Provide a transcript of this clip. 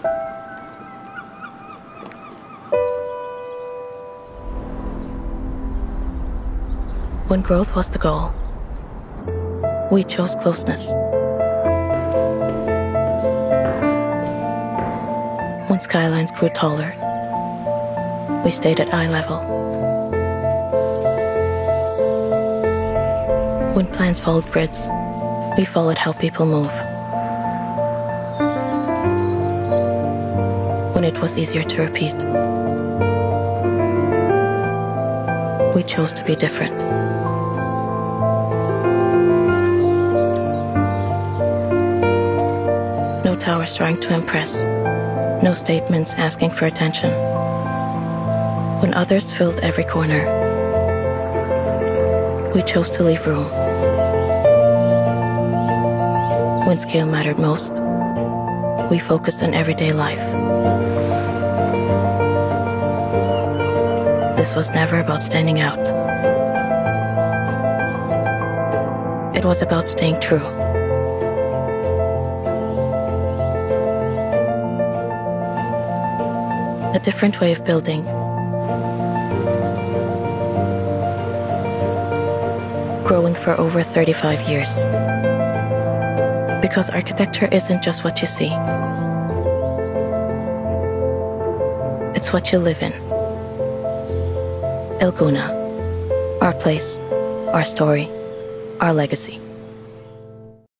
When growth was the goal, we chose closeness. When skylines grew taller, we stayed at eye level. When plans followed grids, we followed how people move. When it was easier to repeat, we chose to be different. No towers trying to impress, no statements asking for attention. When others filled every corner, we chose to leave room. When scale mattered most, we focused on everyday life. This was never about standing out. It was about staying true. A different way of building. Growing for over 35 years. Because architecture isn't just what you see. It's what you live in. El Guna. Our place, our story, our legacy.